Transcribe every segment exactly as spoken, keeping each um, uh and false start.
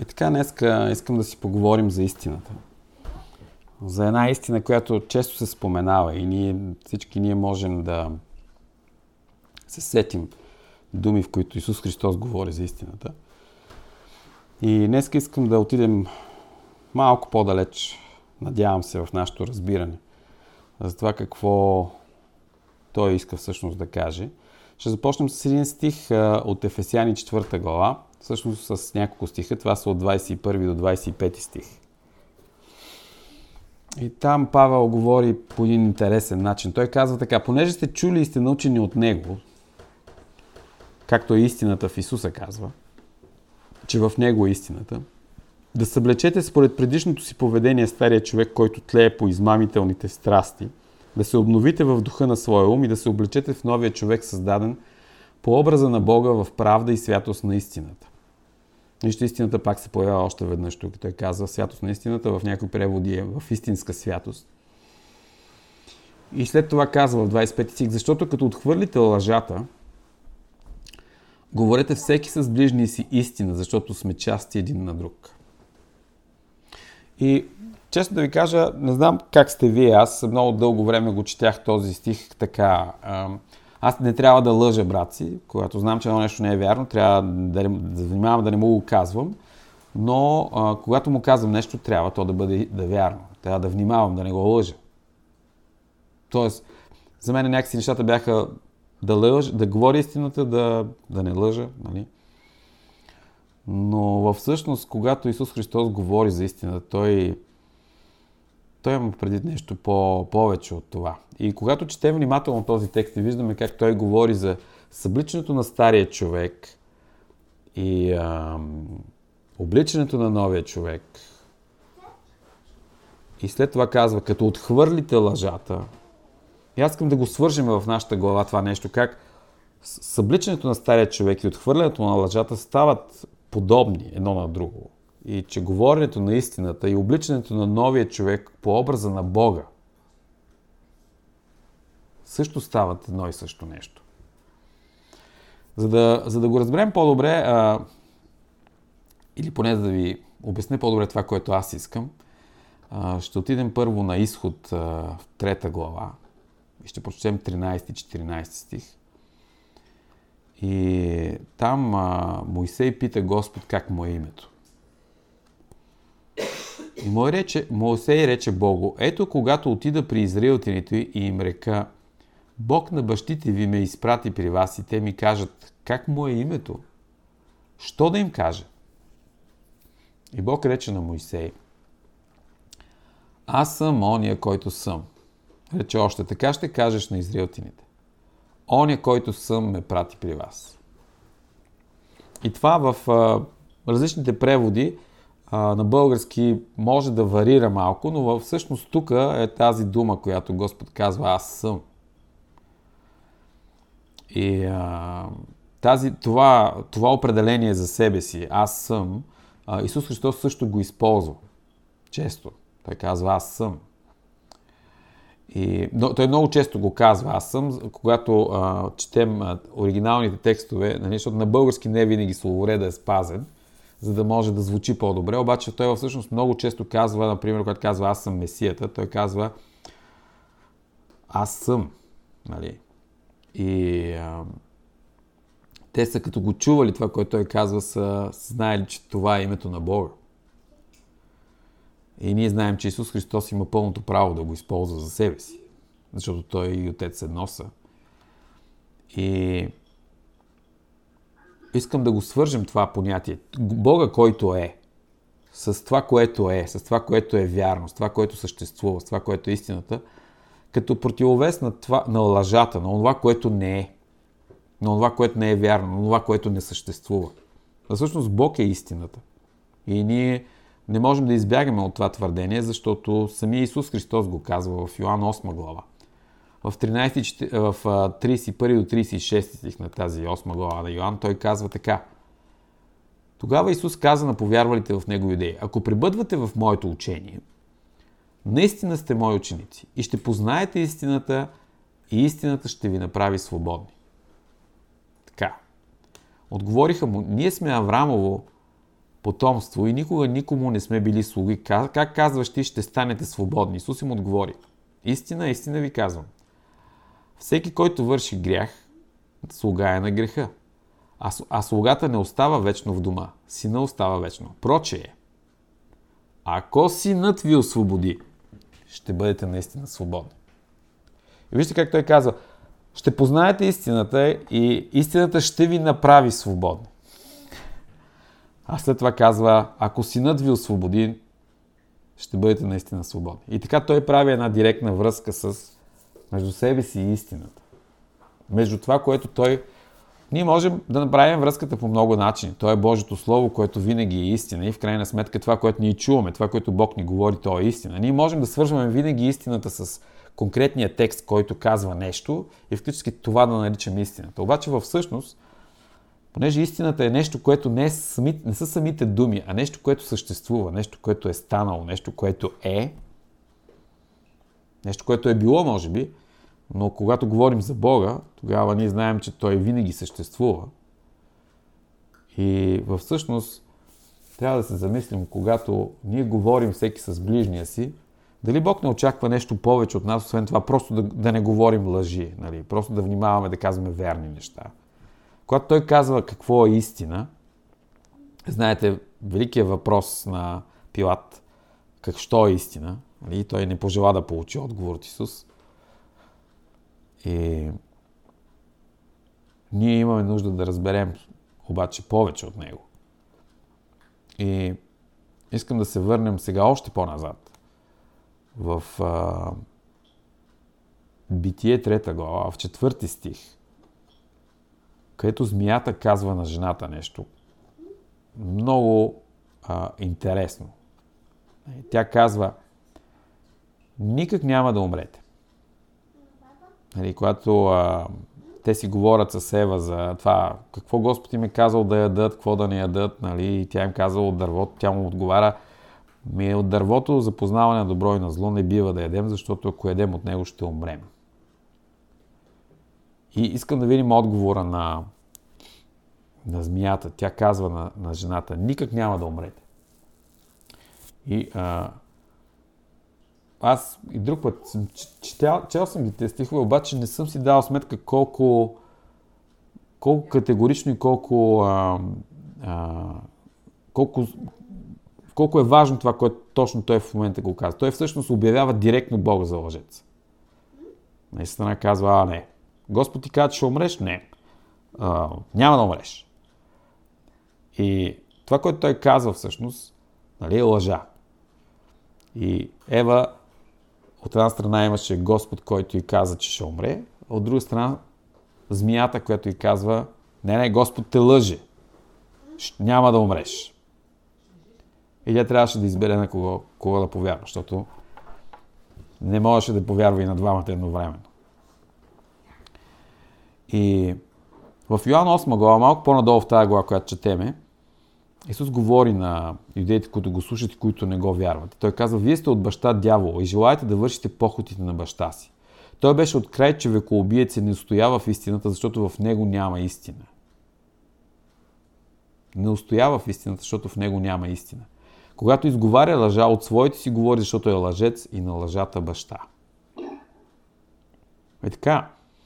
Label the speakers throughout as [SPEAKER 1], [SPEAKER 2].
[SPEAKER 1] И така, днеска искам да си поговорим за истината. За една истина, която често се споменава и ние, всички ние можем да се сетим думи, в които Исус Христос говори за истината. И днеска искам да отидем малко по-далеч, надявам се, в нашето разбиране за това какво Той иска всъщност да каже. Ще започнем с един стих от Ефесяни четвърта глава, всъщност с няколко стиха. Това са от двадесет и първи до двадесет и пети стих. И там Павел говори по един интересен начин. Той казва така: понеже сте чули и сте научени от Него, както е истината в Исуса казва, че в Него е истината, да съблечете според предишното си поведение стария човек, който тлее по измамителните страсти, да се обновите в духа на своя ум и да се облечете в новия човек, създаден по образа на Бога в правда и святост на истината. Вижте, истината пак се появява още веднъж тук. Той казва святост на истината, в някои преводи е в истинска святост. И след това казва в двадесет и пети стих: защото като отхвърлите лъжата, говорете всеки с ближния си истина, защото сме части един на друг. И честно да ви кажа, не знам как сте вие, аз много дълго време го четях този стих така. Аз не трябва да лъжа, брат си, когато знам, че едно нещо не е вярно, трябва да, да внимавам да не му го казвам, но а, когато му казвам нещо, трябва то да бъде да вярно. Трябва да внимавам, да не го лъжа. Тоест, за мен някакси нещата бяха да лъжа, да говоря истината, да, да не лъжа, нали? Но всъщност, когато Исус Христос говори за истината, Той, той има преди нещо по, повече от това. И когато четем внимателно този текст и виждаме как Той говори за събличането на стария човек и ам, обличането на новия човек, и след това казва, като отхвърлите лъжата, и аз искам да го свържем в нашата глава това нещо, как събличането на стария човек и отхвърлянето на лъжата стават подобни едно на друго. И че говоренето на истината и обличането на новия човек по образа на Бога също стават едно и също нещо. За да, за да го разберем по-добре, а, или поне за да ви обясня по-добре това, което аз искам, а, ще отидем първо на Изход а, в трета глава и ще прочетем тринадесети и четиринадесети стих. И там а, Мойсей пита Господ как му е името. И Мой рече, Моисей рече Богу: ето, когато отида при израелтяните и им река: Бог на бащите ви ме изпрати при вас и те ми кажат как му е името, що да им кажа? И Бог рече на Мойсей: аз съм ония, който съм. Рече още: така ще кажеш на израелтяните: ония, който съм, ме прати при вас. И това в а, различните преводи а, на български може да варира малко, но всъщност тук е тази дума, която Господ казва: аз съм. И а, тази, това, това определение за себе си, аз съм, а, Исус Христос също го използва често. Той казва: аз съм. И, но, той много често го казва: аз съм, когато а, четем а, оригиналните текстове, нали, защото на български не винаги словоредът е спазен, за да може да звучи по-добре, обаче той всъщност много често казва, например, когато казва аз съм Месията, той казва аз съм. Нали. И а, те са като го чували това, което той казва, са знаели, че това е името на Бога. И ние знаем, че Исус Христос има пълното право да го използва за себе си, защото Той и Отец едно са. И искам да го свържем това понятие. Бога, който е, с това, което е, с това, което е вярно, с това, което съществува, с това, което е истината, като противовес на, това, на лъжата, на това, което не е, на това, което не е вярно, на това, което не съществува. А всъщност Бог е истината. И ние не можем да избягаме от това твърдение, защото самия Исус Христос го казва в Йоан осма глава. В, тринадесети, в тридесет и първи до тридесет и шести стих на тази осма глава на Йоан, той казва така: тогава Исус каза на повярвалите в Него юдеи: ако пребъдвате в моето учение, наистина сте мои ученици и ще познаете истината и истината ще ви направи свободни. Така. Отговориха му: ние сме Аврамово потомство и никога никому не сме били слуги. Как казваш ти, ще станете свободни? Исус им отговори. Истина, истина ви казвам. Всеки, който върши грях, слуга е на греха. А, а слугата не остава вечно в дома. Сина остава вечно. Прочее, ако синът ви освободи, ще бъдете наистина свободни. И вижте как той казва, ще познаете истината и истината ще ви направи свободни. А след това казва, ако синът ви освободи, ще бъдете наистина свободни. И така той прави една директна връзка с между себе си и истината. Между това, което той... Ние можем да направим връзката по много начини. То е Божието Слово, което винаги е истина и в крайна сметка това, което ние чуваме, това, което Бог ни говори, то е истина. Ние можем да свързваме винаги истината с конкретния текст, който казва нещо и фактически това да наричаме истината. Обаче във всъщност, понеже истината е нещо, което не, е сами, не са самите думи, а нещо, което съществува, нещо, което е станало, нещо, което е, нещо, което е било, може би, но когато говорим за Бога, тогава ние знаем, че Той винаги съществува. И във всъщност трябва да се замислим, когато ние говорим всеки с ближния си, дали Бог не очаква нещо повече от нас, освен това просто да, да не говорим лъжи, нали? Просто да внимаваме да казваме верни неща. Когато Той казва какво е истина, знаете, великият въпрос на Пилат, как, що е истина, нали? Той не пожела да получи отговор от Исус. И ние имаме нужда да разберем обаче повече от него. И искам да се върнем сега още по-назад. В а, Битие трета глава, в четвърти стих, където змията казва на жената нещо много а, интересно. Тя казва, никак няма да умрете. Нали, когато а, те си говорят с Ева за това, какво Господ им е казал да ядат, какво да не ядат, нали, и тя им казала от дървото, тя му отговаря, ми от дървото за познаване на добро и на зло не бива да ядем, защото ако ядем от него ще умрем. И искам да видим отговора на, на змията. Тя казва на, на жената, никак няма да умрете. И а, аз и друг път съм чел, чел съм ги тези стихове, обаче не съм си дал сметка колко, колко категорично и колко, а, а, колко, колко е важно това, което точно той в момента го казва. Той всъщност обявява директно Бога за лъжец. Наистина казва, а не. Господ ти казва, че ще умреш? Не. А, няма да умреш. И това, което той казва всъщност, нали, е лъжа. И Ева от една страна имаше Господ, който й каза, че ще умре, а от друга страна змията, която й казва, не, не, Господ те лъже. Няма да умреш. И тя трябваше да избере на кого, кого да повярва, защото не можеше да повярва и на двамата едновременно. И в Йоан осма глава, малко по-надолу в тази глава, която четеме, Исус говори на юдеите, които го слушат и които не го вярват. Той казва, вие сте от баща дявола и желаете да вършите похотите на баща си. Той беше открай, че векоубиец не устоява в истината, защото в него няма истина. Не устоява в истината, защото в него няма истина. Когато изговаря лъжа, от своите си говори, защото е лъжец и на лъжата баща. И така,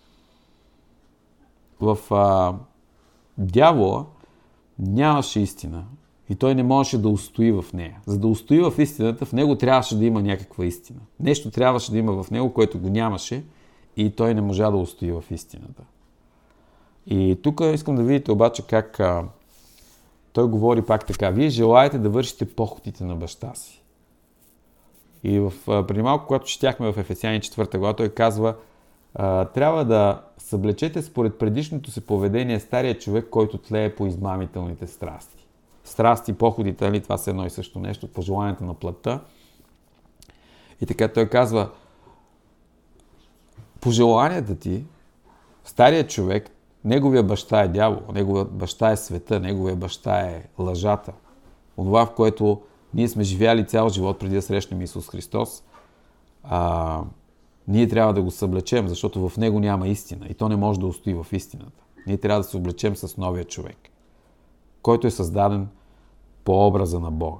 [SPEAKER 1] в а, дявола нямаше истина и той не можеше да устои в нея. За да устои в истината, в него трябваше да има някаква истина. Нещо трябваше да има в него, което го нямаше и той не можа да устои в истината. И тук искам да видите обаче как а, той говори пак така. Вие желаете да вършите похотите на баща си. И в, а, преди малко, когато четяхме в Ефесяни четвърта глава, той казва, а, трябва да съблечете според предишното си поведение стария човек, който тлее по измамителните страсти. Страсти, походите, нали, това са едно и също нещо, пожеланията на плътта. И така той казва, пожеланията ти, стария човек, неговия баща е дявол, неговия баща е света, неговия баща е лъжата. Онова, в което ние сме живяли цял живот преди да срещнем Исус Христос, а, ние трябва да го съблечем, защото в него няма истина и то не може да устои в истината. Ние трябва да се облечем с новия човек, който е създаден по образа на Бога.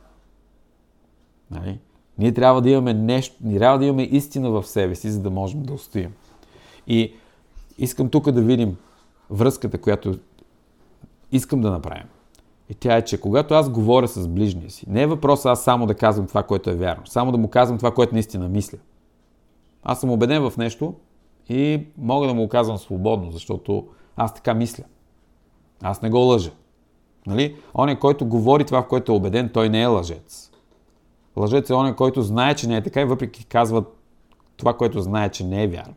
[SPEAKER 1] Нали? Ние трябва да имаме нещо, ние трябва да имаме истина в себе си, за да можем да устоим. И искам тук да видим връзката, която искам да направим. И тя е, че когато аз говоря с ближния си, не е въпрос аз само да казвам това, което е вярно, само да му казвам това, което наистина мисля. Аз съм убеден в нещо и мога да му го казвам свободно, защото аз така мисля. Аз не го лъжа. Нали? Оня, който говори това, в което е убеден, той не е лъжец. Лъжец е оня, който знае, че не е така и въпреки казва това, което знае, че не е вярно.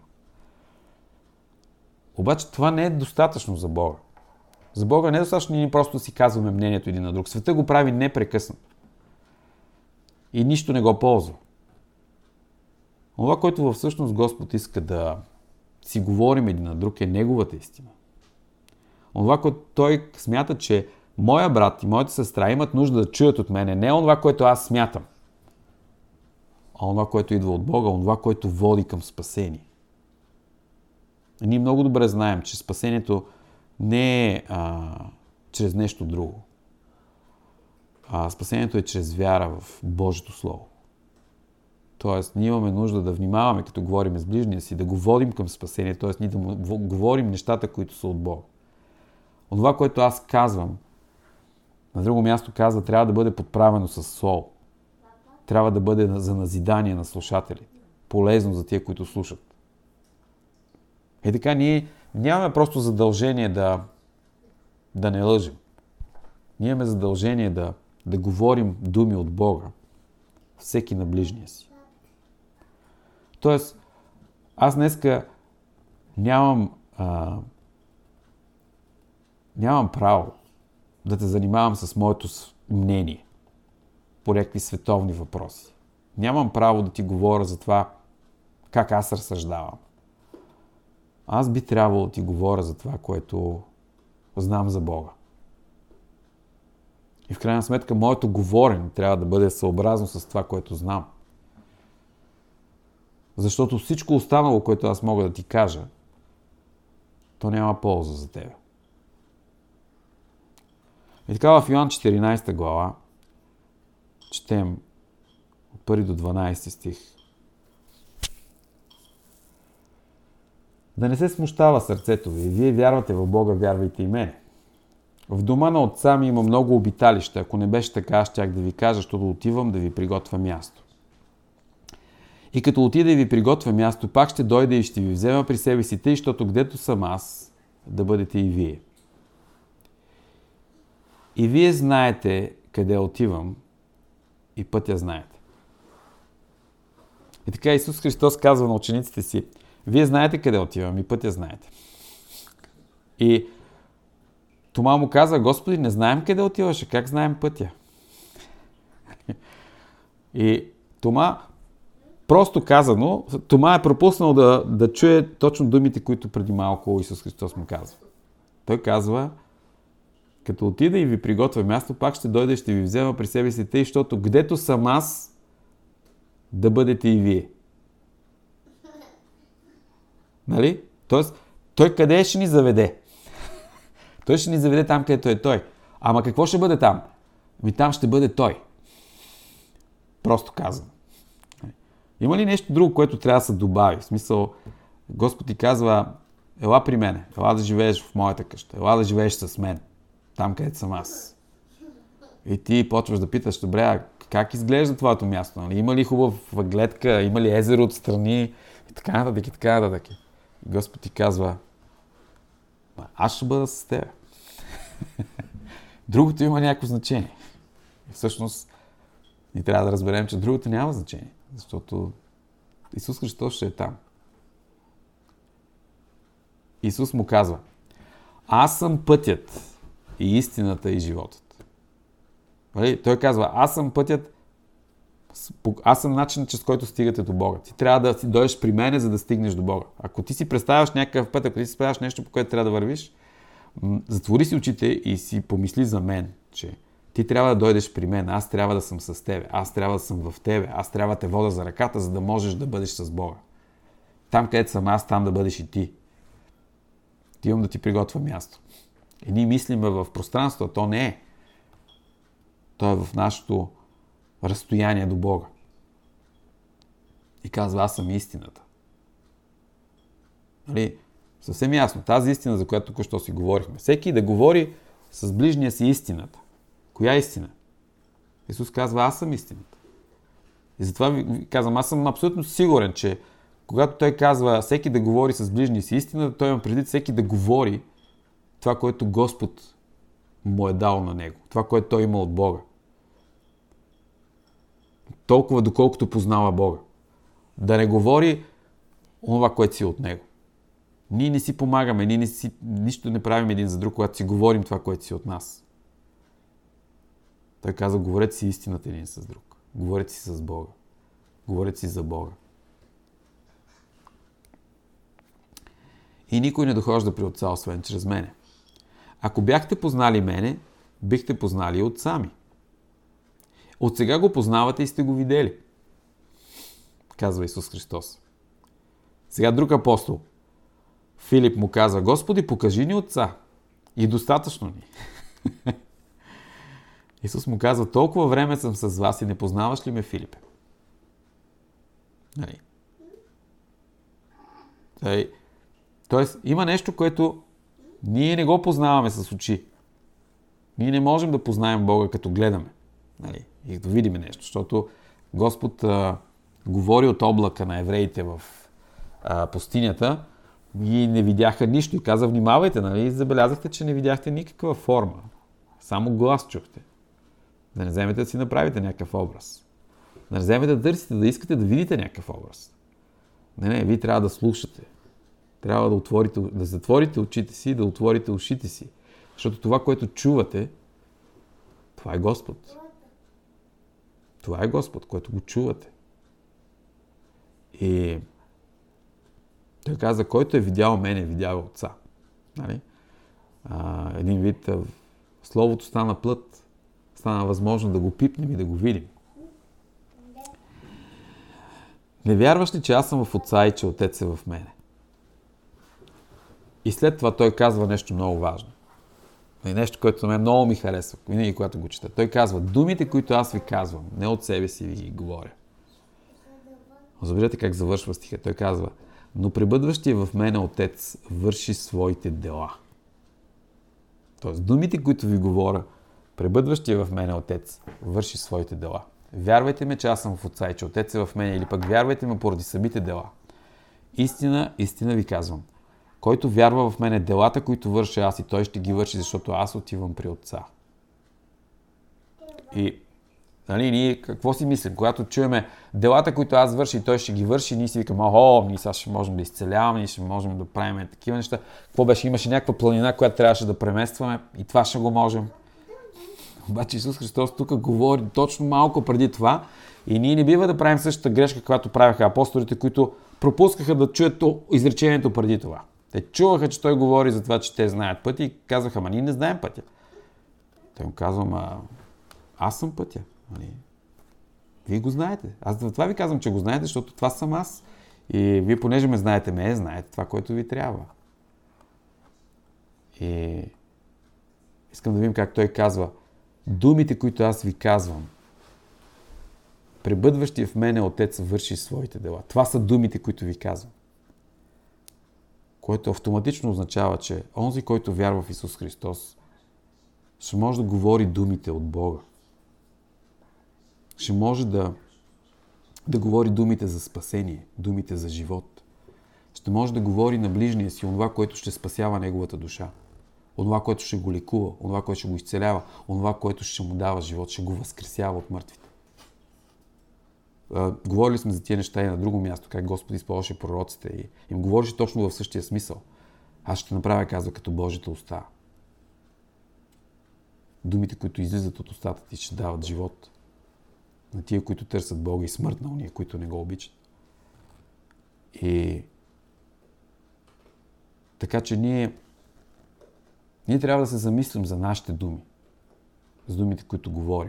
[SPEAKER 1] Обаче това не е достатъчно за Бога. За Бога не е достатъчно ние просто си казваме мнението един на друг. Света го прави непрекъснато. И нищо не го ползва. Това, което всъщност Господ иска да си говорим един на друг, е Неговата истина. Това, което Той смята, че моя брат и моята сестра имат нужда да чуят от мене, не е това, което аз смятам, а това, което идва от Бога, това, което води към спасение. И ние много добре знаем, че спасението не е а, чрез нещо друго. А спасението е чрез вяра в Божието Слово. Тоест, ние имаме нужда да внимаваме, като говорим с ближния си, да го водим към спасение, т.е. ние да му говорим нещата, които са от Бога. От това, което аз казвам, на друго място казва, трябва да бъде подправено с сол. Трябва да бъде за назидание на слушателите. Полезно за тия, които слушат. И така, ние нямаме просто задължение да, да не лъжим. Ние имаме задължение да, да говорим думи от Бога. Всеки на ближния си. Тоест, аз днеска нямам, а, нямам право да те занимавам с моето мнение по някакви световни въпроси. Нямам право да ти говоря за това как аз разсъждавам. Аз би трябвало да ти говоря за това, което знам за Бога. И в крайна сметка, моето говорене трябва да бъде съобразно с това, което знам. Защото всичко останало, което аз мога да ти кажа, то няма полза за тебе. И така в Йоан четиринадесета глава четем от първи до дванадесети стих. Да не се смущава сърцето ви. Вие вярвате в Бога, вярвайте и мене. В дома на отца ми има много обиталища. Ако не беше така, аз щях да ви кажа, защото отивам да ви приготвя място. И като отида и ви приготвя място, пак ще дойда и ще ви взема при себе си, тъй, защото гдето съм аз, да бъдете и вие. И вие знаете къде отивам и пътя знаете. И така Исус Христос казва на учениците си, вие знаете къде отивам и пътя знаете. И Тома му каза, Господи, не знаем къде отиваш, как знаем пътя? И Тома, просто казано, Тома е пропуснал да, да чуе точно думите, които преди малко Исус Христос му казва. Той казва, като отида и ви приготвя място, пак ще дойде и ще ви взема при себе си тъй, защото гдето съм аз, да бъдете и вие. Нали? Тоест, той къде ще ни заведе? Той ще ни заведе там, където е той. Ама какво ще бъде там? Ами там ще бъде той. Просто казвам. Има ли нещо друго, което трябва да се добави? В смисъл, Господ ти казва, ела при мене, ела да живееш в моята къща, ела да живееш с мен, там където съм аз. И ти почваш да питаш, добре, как изглежда твоето място? Нали? Има ли хубава гледка, има ли езеро отстрани и така нататък, и така нататък. И Господ ти казва, аз ще бъда с теб. Другото има някакво значение. И всъщност ни трябва да разберем, че другото няма значение, защото Исус Христос ще е там. Исус му казва, аз съм пътят и истината и животът. Той казва, аз съм пътят, аз съм начинът, чрез който стигате до Бога. Ти трябва да си дойдеш при мене, за да стигнеш до Бога. Ако ти си представяш някакъв път, ако ти си представяш нещо, по което трябва да вървиш, затвори си очите и си помисли за мен, че ти трябва да дойдеш при мен, аз трябва да съм с тебе, аз трябва да съм в тебе, аз трябва да те вода за ръката, за да можеш да бъдеш с Бога. Там, където съм аз, там да бъдеш и ти. Ти имам да ти приготвя място. И ние мислиме в пространство, а то не е. Той е в нашето разстояние до Бога. И казва, аз съм истината. Нали? Съвсем ясно. Тази истина, за която току-що си говорихме. Всеки да говори с ближния си истината. Коя истина? Исус казва, аз съм истината. И затова ви казвам, аз съм абсолютно сигурен, че когато той казва всеки да говори с ближния си истината, той има преди всеки да говори това, което Господ му е дал на него. Това, което той има от Бога. Толкова доколкото познава Бога. Да не говори това, което си от него. Ние не си помагаме, ние не си, нищо не правим един за друг, когато си говорим това, което си от нас. Той казва, говорете си истината един с друг. Говорете си с Бога. Говорете си за Бога. И никой не дохожда при Отца, освен чрез мене. Ако бяхте познали мене, бихте познали и Отца ми. От сега го познавате и сте го видели. Казва Исус Христос. Сега друг апостол, Филип, му казва, Господи, покажи ни Отца. И достатъчно ни. Исус му казва, толкова време съм с вас и не познаваш ли ме, Филипе? Нали? Тъй, тоест, има нещо, което ние не го познаваме с очи. Ние не можем да познаем Бога, като гледаме. Нали? И като видим нещо, защото Господ а, говори от облака на евреите в а, пустинята и не видяха нищо. И каза, внимавайте, нали? Забелязахте, че не видяхте никаква форма. Само глас чухте. Да не вземете да си направите някакъв образ. Да не вземете да търсите, да искате да видите някакъв образ. Не, не, вие трябва да слушате. Трябва да, отворите, да затворите очите си и да отворите ушите си. Защото това, което чувате, това е Господ. Това е Господ, който го чувате. И той каза, който е видял мен, е видял Отца. Нали? А, един вид, Словото стана плът. Стана възможно да го пипнем и да го видим. Не вярваш ли, че аз съм в Отца и че Отец е в мене? И след това той казва нещо много важно. И нещо, което за мен много ми харесва, винаги когато го чета. Той казва, думите, които аз ви казвам, не от себе си ви ги говоря. Забележете как завършва стиха. Той казва, но пребъдващия в мене Отец върши своите дела. Тоест, думите, които ви говоря, пребъдващия в мене Отец върши своите дела. Вярвайте ме, че аз съм в Отца и че Отец е в мене, или пък вярвайте ме поради самите дела. Истина, истина ви казвам. Който вярва в мене, делата, които върша аз, и той ще ги върши, защото аз отивам при Отца. И нали, ние какво си мислим? Когато чуеме делата, които аз върша и той ще ги върши, ние си викаме, о, ние сега ще можем да изцеляваме, ние ще можем да правим такива неща. Какво беше? Имаше някаква планина, която трябваше да преместваме и това ще го можем. Обаче Исус Христос тук говори точно малко преди това и ние не бива да правим същата грешка, която правяха апостолите, които пропускаха да чуят изречението преди това. Те чуваха, че той говори за това, че те знаят пътя и казваха, ама ние не знаем пътя. Той му казва, ама аз съм пътя. Нали? Вие го знаете. Аз за това ви казвам, че го знаете, защото това съм аз. И вие, понеже ме знаете, ме знаете това, което ви трябва. И искам да видим как той казва, думите, които аз ви казвам, пребъдващия в мене Отец върши своите дела. Това са думите, които ви казвам. Което автоматично означава, че онзи, който вярва в Исус Христос, ще може да говори думите от Бога. Ще може да, да говори думите за спасение, думите за живот. Ще може да говори на ближния си онова, което ще спасява неговата душа. Онова, което ще го лекува, онова, което ще го изцелява, онова, което ще му дава живот, ще го възкресява от мъртвите. Uh, говорили сме за тия неща и на друго място, как Господ използваше пророците и им говореше точно в същия смисъл. Аз ще направя, казва, като Божията уста. Думите, които излизат от устата ти, ще дават живот на тия, които търсят Бога, и смърт на уния, които не го обичат. И така че ние ние трябва да се замислим за нашите думи, за думите, които говорим.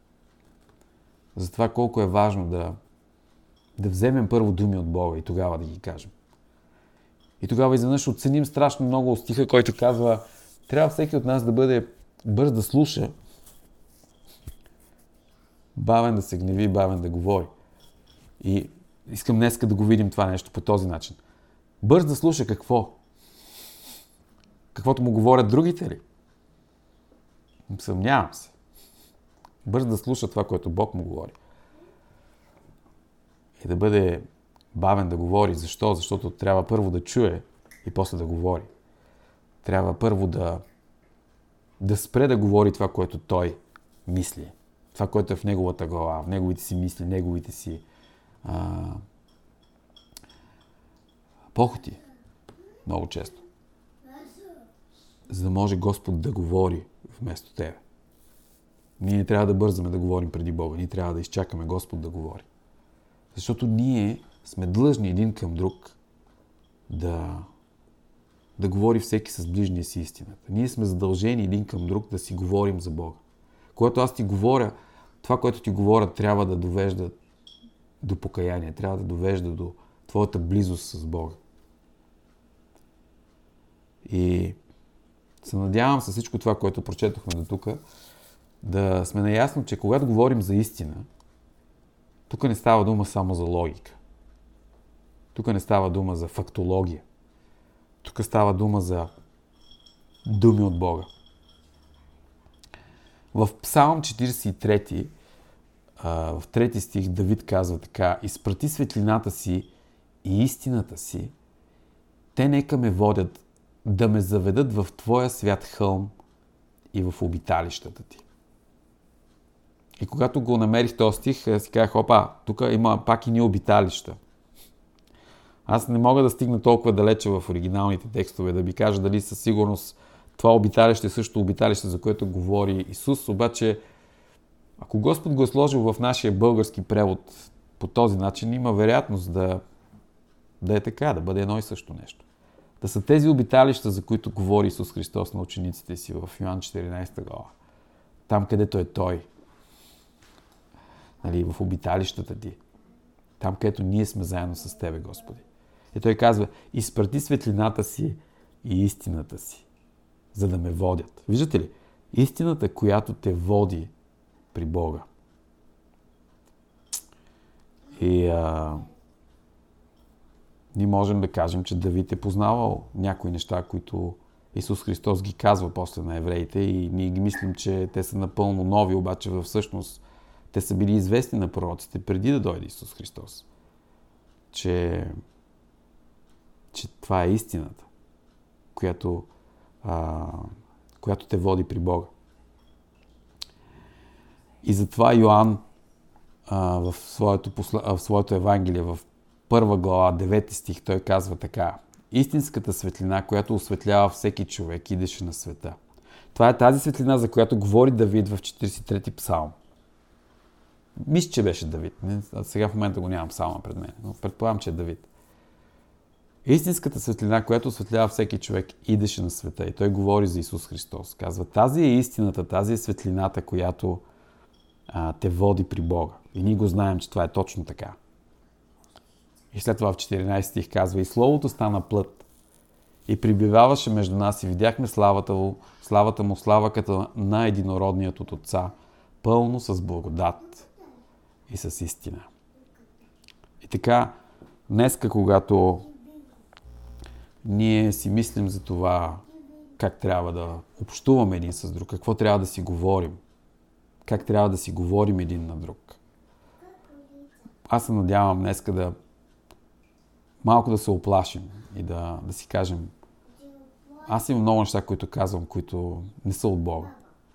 [SPEAKER 1] За това колко е важно да, да вземем първо думи от Бога и тогава да ги кажем. И тогава изведнъж оценим страшно много стиха, който казва, трябва всеки от нас да бъде бърз да слуша Бавен да се гневи, бавен да говори. И искам днеска да го видим това нещо по този начин. Бърз да слуша какво? Каквото му говорят другите ли? Съмнявам се. Бърз да слуша това, което Бог му говори. И да бъде бавен да говори. Защо? Защото трябва първо да чуе и после да говори. Трябва първо да, да спре да говори това, което той мисли. Това, което е в неговата глава, в неговите си мисли, неговите си а, похоти. Много често. За да може Господ да говори вместо тебе. Ние не трябва да бързаме да говорим преди Бога. Ние трябва да изчакаме Господ да говори. Защото ние сме длъжни един към друг да, да говори всеки с ближния си истината. Ние сме задължени един към друг да си говорим за Бога. Когато аз ти говоря, това, което ти говоря, трябва да довежда до покаяние, трябва да довежда до твоята близост с Бога. И се надявам с всичко това, което прочетохме до тук, да сме наясно, че когато говорим за истина, тук не става дума само за логика. Тук не става дума за фактология. Тук става дума за думи от Бога. В Псалм четиридесет и трети, в трети стих, Давид казва така: изпрати светлината си и истината си, те нека ме водят да ме заведат в Твоя свят хълм и в обиталищата Ти. И когато го намерих този стих, си казах: опа, тук има пак и ни обиталища. Аз не мога да стигна толкова далече в оригиналните текстове, да ви кажа дали със сигурност това обиталище е също обиталище, за което говори Исус, обаче ако Господ го е сложил в нашия български превод по този начин, има вероятност да, да е така, да бъде едно и също нещо. Да са тези обиталища, за които говори Исус Христос на учениците си в Йоан четиринадесета глава. Там, където е Той. Нали, в обиталищата Ти. Там, където ние сме заедно с Тебе, Господи. И Той казва: изпрати светлината си и истината си, за да ме водят. Виждате ли? Истината, която те води при Бога. И а, ние можем да кажем, че Давид е познавал някои неща, които Исус Христос ги казва после на евреите, и ние ги мислим, че те са напълно нови, обаче във всъщност те са били известни на пророците преди да дойде Исус Христос. Че, че това е истината, която, а, която те води при Бога. И затова Йоан а, в, своето, в своето Евангелие, в първа глава, девети стих, той казва така: истинската светлина, която осветлява всеки човек, идеше на света. Това е тази светлина, за която говори Давид в четиридесет и трети псалм. Мисля, че беше Давид. Сега в момента го нямам псалма пред мен, но предполагам, че е Давид. Истинската светлина, която осветлява всеки човек, идеше на света. И той говори за Исус Христос. Казва: тази е истината, тази е светлината, която а, те води при Бога. И ние го знаем, че това е точно така. И след това в четиринадесети стих казва: и Словото стана плът и прибиваваше между нас и видяхме славата му, славата му, слава като на единородният от Отца, пълно с благодат и с истина. И така, днеска, когато ние си мислим за това как трябва да общуваме един с друг, какво трябва да си говорим, как трябва да си говорим един на друг, аз се надявам днеска да малко да се оплашим и да, да си кажем: аз имам много неща, които казвам, които не са от Бога.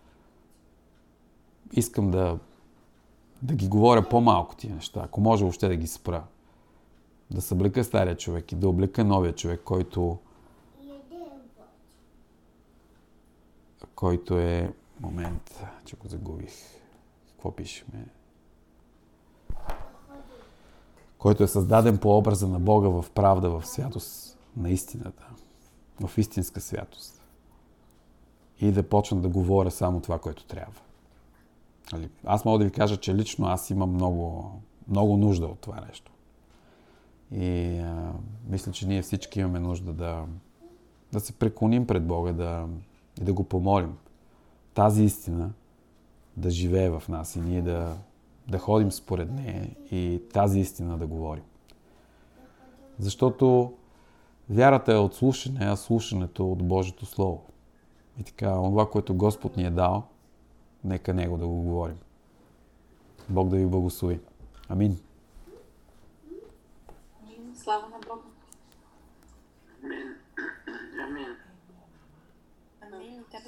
[SPEAKER 1] Искам да, да ги говоря по-малко тия неща, ако може въобще да ги спра. Да съблека стария човек и да облека новия човек, който, който е... Момент, че го загубих. Какво пишеме? Който е създаден по образа на Бога в правда, в святост на истината. В истинска святост. И да почна да говоря само това, което трябва. Аз мога да ви кажа, че лично аз имам много, много нужда от това нещо. И а, мисля, че ние всички имаме нужда да, да се преклоним пред Бога, да, и да го помолим. Тази истина да живее в нас и ние да, да ходим според нея и тази истина да говорим. Защото вярата е от слушане, а слушането от Божието Слово. И така, това, което Господ ни е дал, нека Него да го говорим. Бог да ви благослови. Амин.
[SPEAKER 2] Слава на Бога.
[SPEAKER 3] Амин.